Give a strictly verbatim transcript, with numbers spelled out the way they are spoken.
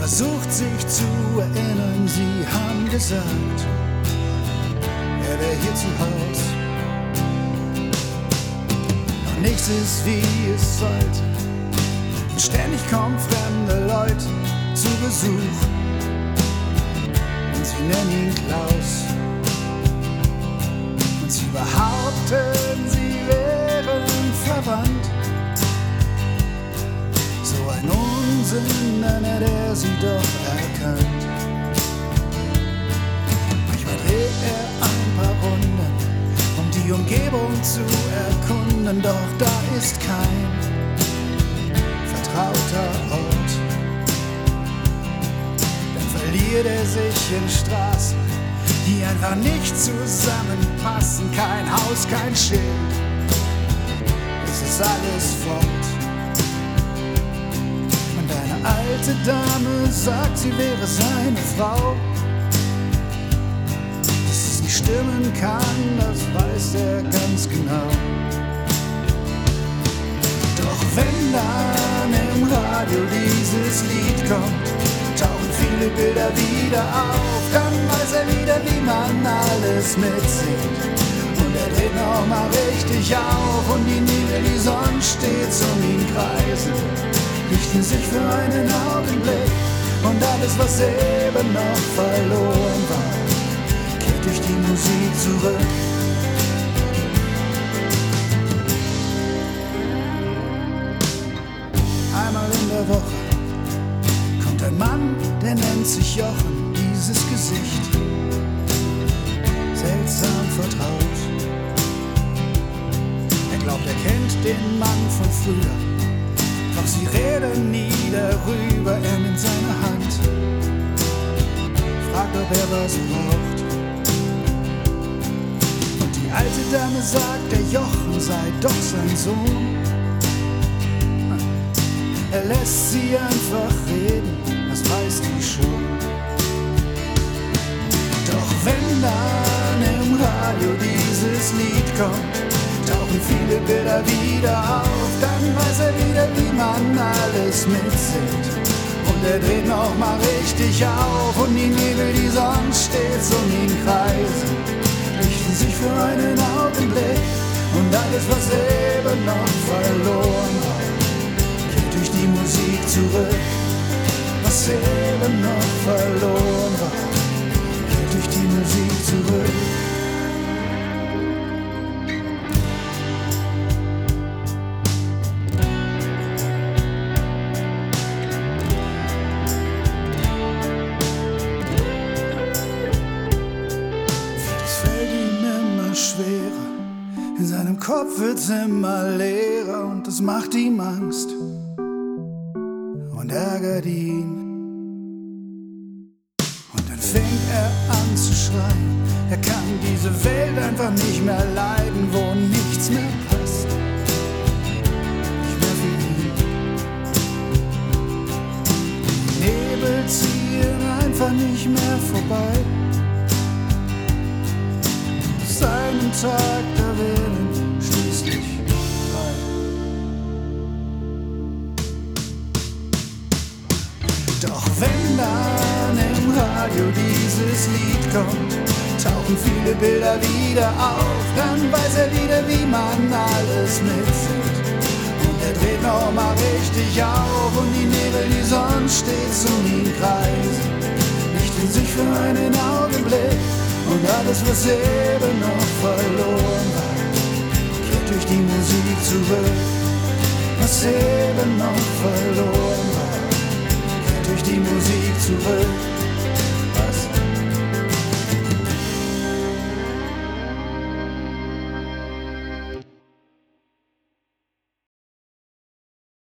versucht sich zu erinnern, sie haben gesagt, er wäre hier zu Haus. Doch nichts ist wie es sollte, und ständig kommen fremde Leute zu Besuch und sie nennen ihn Klaus. Und sie behaupten, sie wären verwandt. So ein Unsinn, dann hätte er sie doch erkannt. Manchmal dreht er ein paar Runden, um die Umgebung zu erkunden, doch da ist kein vertrauter Ort. Dann verliert er sich in Straßen, die einfach nicht zusammenpassen. Kein Haus, kein Schild, es ist alles fort. Alte Dame sagt, sie wäre seine Frau. Dass es nicht stimmen kann, das weiß er ganz genau. Doch wenn dann im Radio dieses Lied kommt, tauchen viele Bilder wieder auf. Dann weiß er wieder, wie man alles mitsingt. Und er dreht noch mal richtig auf. Und die Nebel, die Sonne stets um ihn kreisen, richten sich für einen Augenblick, und alles, was eben noch verloren war, kehrt durch die Musik zurück. Einmal in der Woche kommt ein Mann, der nennt sich Jochen, dieses Gesicht seltsam vertraut. Er glaubt, er kennt den Mann von früher, doch sie reden nie darüber. Er nimmt seine Hand, fragt, ob er was braucht. Und die alte Dame sagt, der Jochen sei doch sein Sohn. Er lässt sie einfach reden, das weiß die schon. Doch wenn dann im Radio dieses Lied kommt, tauchen viele Bilder wieder auf. Dann weiß er wieder, wie man alles mitsingt. Und er dreht noch mal richtig auf. Und die Nebel, die Sonne stets um ihn kreisen, richten sich für einen Augenblick. Und alles, was eben noch verloren war, kehrt durch die Musik zurück. Was eben noch verloren war, kehrt durch die Musik zurück. In seinem Kopf wird's immer leerer und das macht ihm Angst und ärgert ihn. Und dann fängt er an zu schreien, er kann diese Welt einfach nicht mehr leiden, wo nichts mehr passt, nicht mehr für ihn. Die Nebel ziehen einfach nicht mehr vorbei. Seinen Tag, da werden schließlich frei. Doch wenn dann im Radio dieses Lied kommt, tauchen viele Bilder wieder auf. Dann weiß er wieder, wie man alles mitsingt. Und er dreht noch mal richtig auf. Und die Nebel, die Sonne stets um ihn kreisen, richten sich für einen Augenblick. Und alles, was eben noch verloren war, kehrt durch die Musik zurück. Was eben noch verloren war, kehrt durch die Musik zurück.